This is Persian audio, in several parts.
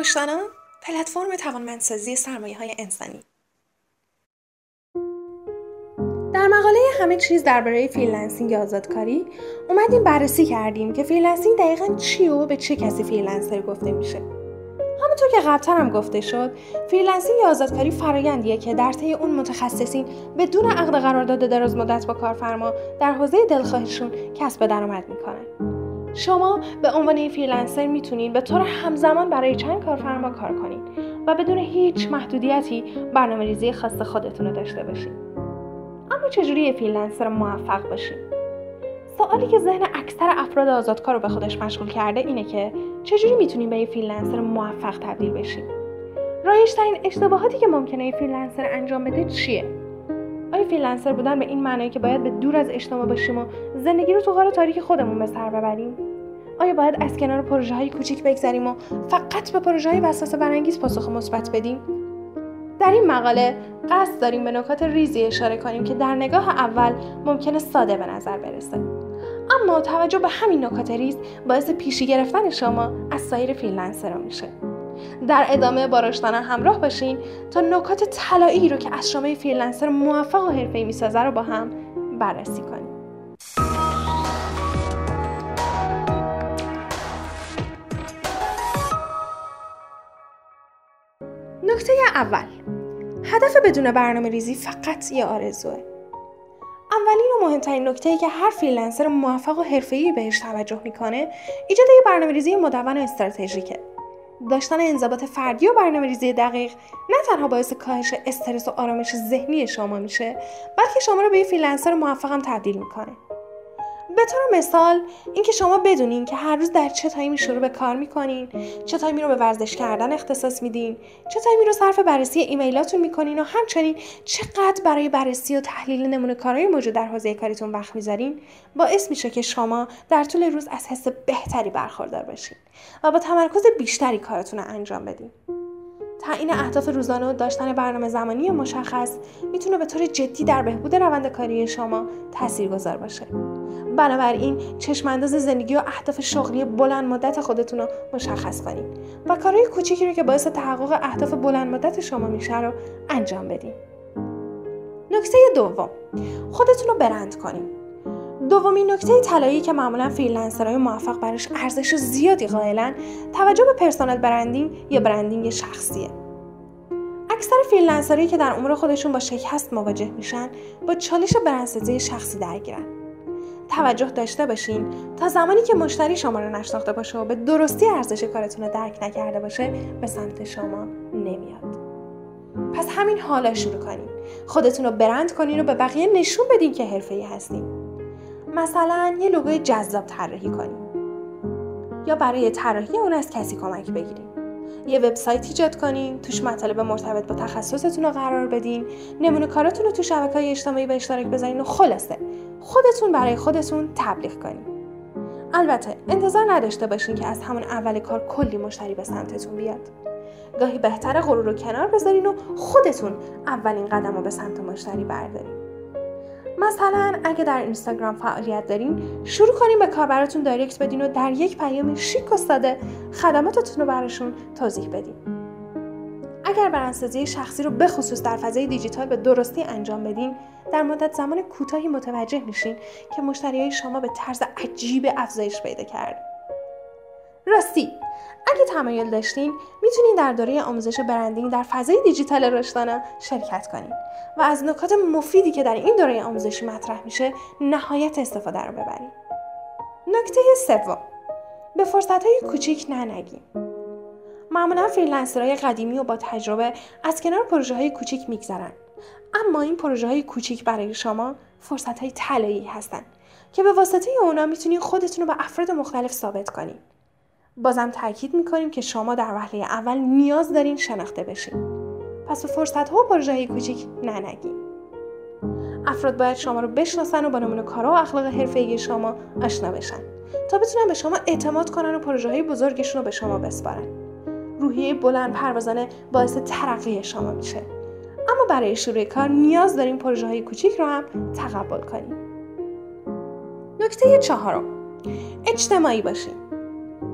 رشتنا، پلتفرم توانمندسازی سرمایه‌های انسانی. در مقاله همه چیز درباره فریلنسینگ یا آزادکاری اومدیم بررسی کردیم که فریلنسینگ دقیقاً چیه و به چه کسی فریلنسر گفته میشه. همونطور که قبل‌تر هم گفته شد، فریلنسینگ یا آزادکاری فرآیندیه که در طی اون متخصصین بدون عقد قرارداد دراز مدت با کارفرما در حوزه دلخواهشون کسب درآمد میکنن. شما به عنوان یک فریلنسر میتونید به طور همزمان برای چند کارفرما کار کنید و بدون هیچ محدودیتی برنامه‌ریزی خاص خودتون رو داشته باشید. اما چجوری یک فریلنسر موفق باشید؟ سوالی که ذهن اکثر افراد آزادکار رو به خودش مشغول کرده اینه که چجوری میتونیم به یک فریلنسر موفق تبدیل بشیم؟ رایج‌ترین اشتباهاتی که ممکنه یک فریلنسر انجام بده چیه؟ آیا فریلنسر بودن به این معنیه که باید به دور از اجتماع باشیم و زندگی رو تو غار تاریک خودمون به سر ببریم؟ آیا باید از کنار پروژه‌های کوچیک بگذریم و فقط به پروژه‌های وسوسه برانگیز پاسخ مثبت بدیم؟ در این مقاله قصد داریم به نکات ریزی اشاره کنیم که در نگاه اول ممکنه ساده به نظر برسه، اما توجه به همین نکات ریز باعث پیشی گرفتن شما از سایر فریلنسرها میشه. در ادامه با رشتنا همراه باشین تا نکات طلایی رو که از شما فریلنسر موفق و حرفه‌ای میسازه رو با هم بررسی کنیم. نکته اول، هدف بدون برنامه ریزی فقط یه آرزوه. اولین و مهمترین نکته‌ای که هر فریلنسر موفق و حرفه‌ای بهش توجه میکنه ایجاد یه برنامه‌ریزی مدون و استراتژیکه. داشتن انضباط فردی و برنامه‌ریزی دقیق نه تنها باعث کاهش استرس و آرامش ذهنی شما میشه، بلکه شما رو به یه فریلنسر موفق هم تبدیل میکنه. به طور مثال اینکه شما بدونین که هر روز در چه تایمی شروع به کار میکنین، چه تایمی رو به ورزش کردن اختصاص میدین، چه تایمی رو صرف بررسی ایمیلاتون میکنین و همچنین چقدر برای بررسی و تحلیل نمونه کارهای موجود در حوزه کاریتون وقت میذارین، باعث میشه که شما در طول روز از حس بهتری برخوردار بشین و با تمرکز بیشتری کارتون رو انجام بدین. تعیین اهداف روزانه و داشتن برنامه زمانی مشخص میتونه به طور جدی در بهبود روند کاری شما تاثیرگذار باشه. بنابراین چشمانداز زندگی و اهداف شغلی بلند مدت خودتون رو مشخص کنید و کارهای کوچیکی رو که باعث تحقق اهداف بلند مدت شما میشه رو انجام بدین. نکته دوم، خودتون رو برند کنید. دومین نکته طلایی که معمولا فریلنسرهای موفق براش ارزش زیادی قائلن، توجه به پرسونال برندینگ یا برندینگ شخصیه. اکثر فریلنسرهایی که در امور خودشون با شکست مواجه میشن، با چالش برندسازی شخصی درگیرن. توجه داشته باشین تا زمانی که مشتری شما رو نشناخته باشه و به درستی ارزش کارتون رو درک نکرده باشه، به سمت شما نمیاد. پس همین حالا شروع کنین. خودتون رو برند کنین و به بقیه نشون بدین که حرفه‌ای هستین. مثلا یه لوگوی جذاب طراحی کنین یا برای طراحی اون از کسی کمک بگیرین. یه وبسایت ایجاد کنین، توش مطالب مرتبط با تخصصتون رو قرار بدین، نمونه کاراتون رو تو شبکه‌های اجتماعی به اشتراک بذارین و خلاصه خودتون برای خودتون تبلیغ کنین. البته انتظار نداشته باشین که از همون اول کار کلی مشتری به سمتتون بیاد. گاهی بهتره غرور رو کنار بذارین و خودتون اولین قدم رو به سمت مشتری بردارین. مثلا اگه در اینستاگرام فعالیت دارین، شروع کنین به کاربراتون دایرکت بدین و در یک پیام شیک و ساده خدماتتون رو براشون توضیح بدین. اگر برندسازی شخصی رو به خصوص در فضای دیجیتال به درستی انجام بدین، در مدت زمان کوتاهی متوجه میشین که مشتریای شما به طرز عجیب افزایش پیدا کرده. راستی اگه تمایل داشتین میتونین در دوره آموزش برندینگ در فضای دیجیتال رشتنا شرکت کنین و از نکات مفیدی که در این دوره آموزشی مطرح میشه نهایت استفاده رو ببرین. نکته سوم، به فرصت‌های کوچیک نگیم. معمولا فریلنسرهای قدیمی و با تجربه از کنار پروژه‌های کوچیک میگذرن، اما این پروژه‌های کوچیک برای شما فرصت‌های طلایی هستن که به واسطه اونا میتونین خودتون رو به افراد مختلف ثابت کنین. بازم تاکید میکنیم که شما در وهله اول نیاز دارین شناخته بشین. پس به فرصت‌ها و پروژه‌های کوچیک نگین. افراد باید شما رو بشناسن و با نمونه کارا و اخلاق حرفه‌ای شما آشنا بشن تا بتونن به شما اعتماد کنن و پروژه‌های بزرگشون رو به شما بسپارن. روحیه بلند پروازانه باعث ترقی شما میشه. اما برای شروع کار نیاز داریم پروژه‌های کوچیک رو هم تقبل کنیم. نکته چهارم، اجتماعی باشین.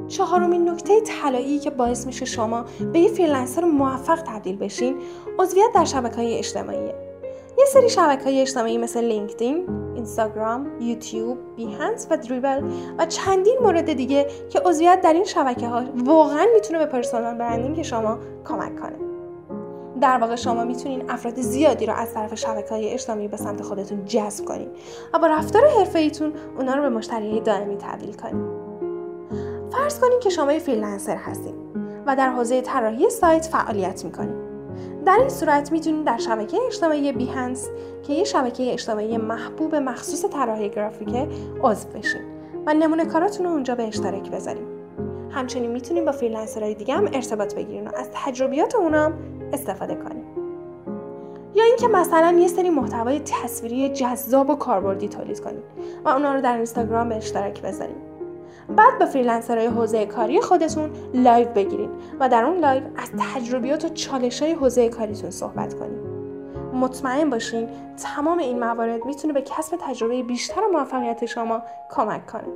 چهارمین نکته طلایی که باعث میشه شما به یه فریلنسر موفق تبدیل بشین، عضویت در شبکه‌های اجتماعیه. یه سری شبکه‌های اجتماعی مثل لینکدین، اینستاگرام، یوتیوب، بیهانس و دریبل و چندین مورد دیگه که عضویت در این شبکه‌ها واقعاً میتونه به پرسونال برندینگ شما کمک کنه. در واقع شما میتونین افراد زیادی رو از طرف شبکه‌های اجتماعی به سمت خودتون جذب کنین و با رفتار حرفه‌ایتون اونا رو به مشتریای دائمی تبدیل کنین. فرض کنین که شما یه فریلنسر هستین و در حوزه طراحی سایت فعالیت میکنین. در این صورت میتونین در شبکه اجتماعی بیهانس که یه شبکه اجتماعی محبوب مخصوص طراحی گرافیک عضو بشین و نمونه کاراتون رو اونجا به اشتراک بذارین. همچنین میتونین با فریلنسرهای دیگه هم ارتباط بگیرین و از تجربیات اونا هم استفاده کنین. یا اینکه مثلا یه سری محتوای تصویری جذاب و کاربردی تولید کنین و اونا رو در اینستاگرام به اشتراک بذارین. بعد با فریلنسرهای حوزه کاری خودتون لایو بگیرین و در اون لایو از تجربیات و چالش‌های حوزه کاریتون صحبت کنین. مطمئن باشین تمام این موارد میتونه به کسب تجربه بیشتر و موفقیت شما کمک کنه.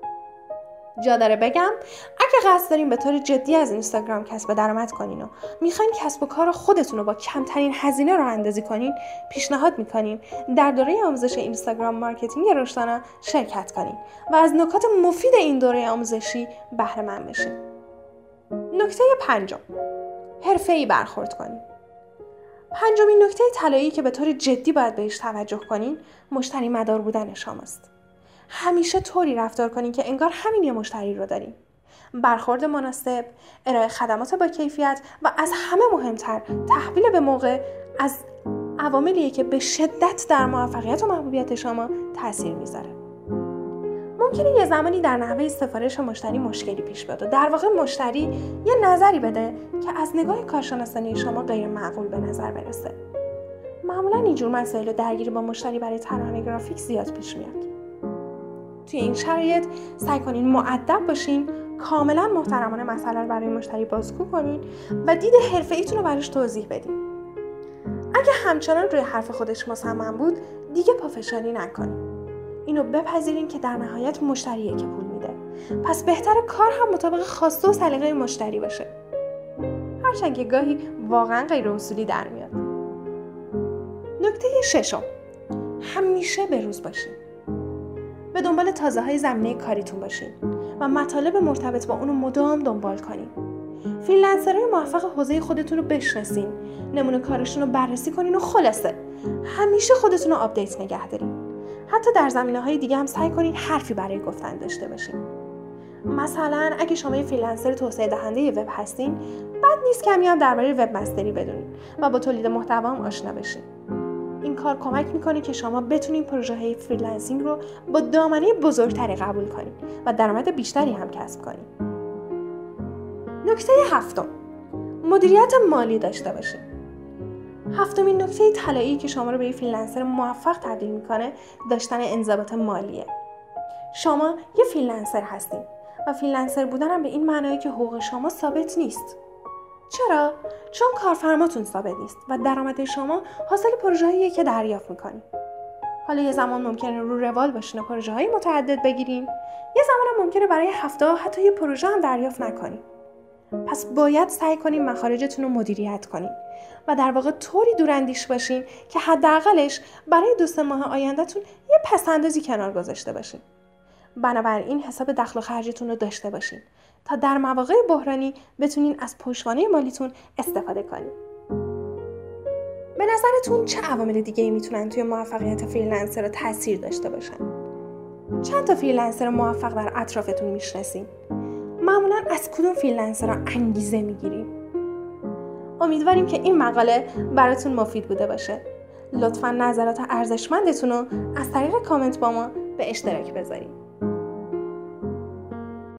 جا داره بگم اگه قصد دارین به طور جدی از اینستاگرام کسب درآمد کنین و میخواین کسب و کار خودتون رو با کمترین هزینه راه اندازی کنین، پیشنهاد میکنیم در دوره آموزش اینستاگرام مارکتینگ رشدانه شرکت کنین و از نکات مفید این دوره آموزشی بهره مند بشین. نکته 5، حرفه‌ای برخورد کنین. پنجمین نکته طلایی که به طور جدی باید بهش توجه کنین، مشتری مدار بودن شماست. همیشه طوری رفتار کنین که انگار همین یه مشتری رو دارین. برخورد مناسب، ارائه خدمات با کیفیت و از همه مهمتر تحویل به موقع از عواملیه که به شدت در موفقیت و محبوبیت شما تاثیر میذاره. ممکنه یه زمانی در نحوه سفارش مشتری مشکلی پیش بیاد و در واقع مشتری یه نظری بده که از نگاه کارشناسانه شما غیر معقول به نظر برسه. معمولا اینجور مسائل درگیری با مشتری برای طراحان گرافیک زیاد پیش میاد. توی این شرایط سعی کنین مؤدب باشین، کاملا محترمانه مسئله رو برای مشتری بازگو کنین و دید حرفه‌ایتون رو براش توضیح بدین. اگه همچنان روی حرف خودش مصمم بود، دیگه پافشاری نکنین. اینو بپذیرین که در نهایت مشتریه که پول میده. پس بهتره کار هم مطابق خواسته و سلیقه مشتری باشه. هرچند که گاهی واقعا غیر اصولی در میاد. نکته 6، همیشه به روز باشین. به دنبال تازه‌های زمینه کاریتون باشین و مطالب مرتبط با اونو مدام دنبال کنین. فریلنسرهای موفق حوزه خودتون رو بشناسین، نمونه کارشون رو بررسی کنین و خلاصه همیشه خودتون رو آپدیت نگه دارین. حتی در زمینه‌های دیگه هم سعی کنین حرفی برای گفتن داشته باشین. مثلا اگه شما یه فریلنسر توسعه دهنده وب هستین، بد نیست کمی هم درباره وب مستری بدونین و با تولید محتوا هم آشنا بشین. این کار کمک میکنه که شما بتونین پروژه‌های فریلنسینگ رو با دامنه بزرگتری قبول کنین و درآمد بیشتری هم کسب کنین. نکته 7، مدیریت مالی داشته باشین. هفتمین نکته طلایی که شما رو به یه فریلنسر موفق تبدیل میکنه، داشتن انضباط مالیه. شما یه فریلنسر هستین و فریلنسر بودن هم به این معنیه که حقوق شما ثابت نیست. چرا؟ چون کارفرماتون ثابت نیست و درآمد شما حاصل پروژه‌ایه که دریافت میکنین. حالا یه زمان ممکنه رو روال باشین و پروژه‌های متعدد بگیرین، یه زمان هم ممکنه برای هفته حتی یه پروژه هم دریافت نکنین. پس باید سعی کنین مخارجتون رو مدیریت کنین و در واقع طوری دوراندیش باشین که حداقلش برای 2-3 ماه آیندهتون یه پس‌اندازی کنار گذاشته باشین. بنابراین حساب دخل و خرجتون رو داشته باشین تا در مواقع بحرانی بتونین از پشتوانه مالیتون استفاده کنین. به نظرتون چه عوامل دیگه‌ای میتونن توی موفقیت فریلنسر رو تاثیر داشته باشن؟ چند تا فریلنسر موفق در اطرافتون میشناسین؟ معمولاً از کدوم فریلنسر رو انگیزه میگیرین؟ امیدواریم که این مقاله براتون مفید بوده باشه. لطفاً نظرات ارزشمندتون رو از طریق کامنت با ما به اشتراک بذارید.